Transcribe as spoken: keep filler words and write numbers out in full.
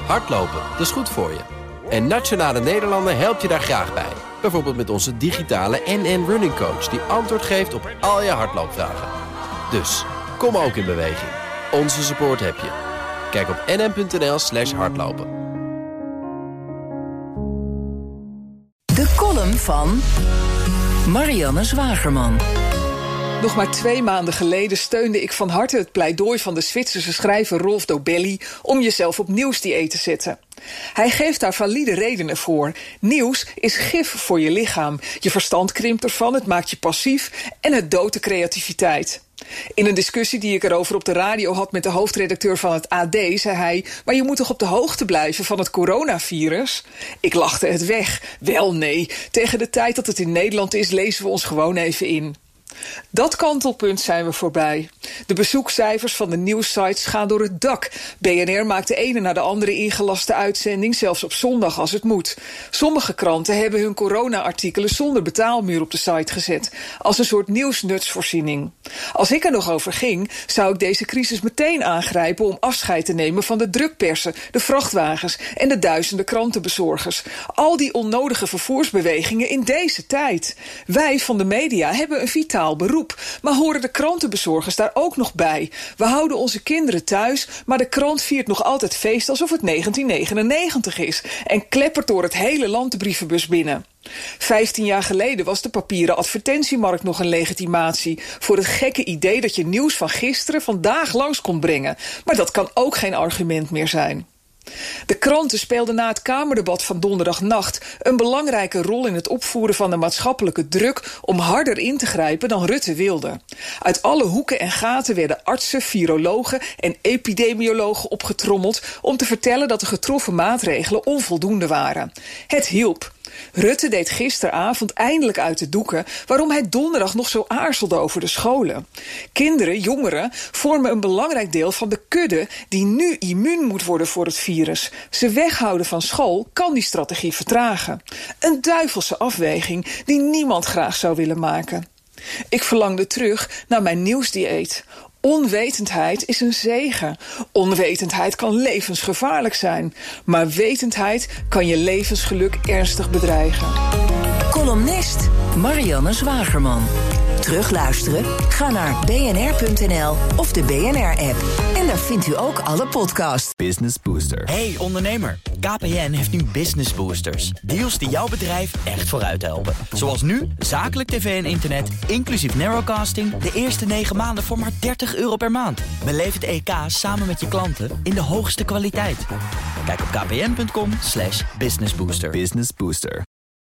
Hardlopen, dat is goed voor je. En Nationale Nederlanden helpt je daar graag bij. Bijvoorbeeld met onze digitale N N Running Coach... die antwoord geeft op al je hardloopvragen. Dus, kom ook in beweging. Onze support heb je. Kijk op nn.nl slash hardlopen. De column van Marianne Zwagerman. Nog maar twee maanden geleden steunde ik van harte het pleidooi van de Zwitserse schrijver Rolf Dobelli om jezelf op nieuwsdieet te zetten. Hij geeft daar valide redenen voor. Nieuws is gif voor je lichaam. Je verstand krimpt ervan, het maakt je passief en het doodt de creativiteit. In een discussie die ik erover op de radio had met de hoofdredacteur van het A D... zei hij, maar je moet toch op de hoogte blijven van het coronavirus? Ik lachte het weg. Wel nee, tegen de tijd dat het in Nederland is lezen we ons gewoon even in. Dat kantelpunt zijn we voorbij. De bezoekcijfers van de nieuwssites gaan door het dak. B N R maakt de ene na de andere ingelaste uitzending, zelfs op zondag als het moet. Sommige kranten hebben hun corona-artikelen zonder betaalmuur op de site gezet, als een soort nieuwsnutsvoorziening. Als ik er nog over ging, zou ik deze crisis meteen aangrijpen om afscheid te nemen van de drukpersen, de vrachtwagens en de duizenden krantenbezorgers. Al die onnodige vervoersbewegingen in deze tijd. Wij van de media hebben een vitaal beroep, maar horen de krantenbezorgers daar ook nog bij? We houden onze kinderen thuis, maar de krant viert nog altijd feest alsof het negentien negenennegentig is en kleppert door het hele land de brievenbus binnen. Vijftien jaar geleden was de papieren advertentiemarkt nog een legitimatie voor het gekke idee dat je nieuws van gisteren vandaag langs kon brengen. Maar dat kan ook geen argument meer zijn. De kranten speelden na het Kamerdebat van donderdagnacht een belangrijke rol in het opvoeren van de maatschappelijke druk om harder in te grijpen dan Rutte wilde. Uit alle hoeken en gaten werden artsen, virologen en epidemiologen opgetrommeld om te vertellen dat de getroffen maatregelen onvoldoende waren. Het hielp. Rutte deed gisteravond eindelijk uit de doeken waarom hij donderdag nog zo aarzelde over de scholen. Kinderen, jongeren, vormen een belangrijk deel van de kudde die nu immuun moet worden voor het virus. Ze weghouden van school kan die strategie vertragen. Een duivelse afweging die niemand graag zou willen maken. Ik verlangde terug naar mijn nieuwsdieet. Onwetendheid is een zegen. Onwetendheid kan levensgevaarlijk zijn. Maar wetendheid kan je levensgeluk ernstig bedreigen. Columnist Marianne Zwagerman. Terugluisteren? Ga naar b n r punt n l of de B N R-app. En daar vindt u ook alle podcasts. Business Booster. Hey ondernemer, K P N heeft nu Business Boosters. Deals die jouw bedrijf echt vooruit helpen. Zoals nu, zakelijk tv en internet, inclusief narrowcasting... de eerste negen maanden voor maar dertig euro per maand. Beleef het E K samen met je klanten in de hoogste kwaliteit. Kijk op kpn punt com slash businessbooster. Business Booster.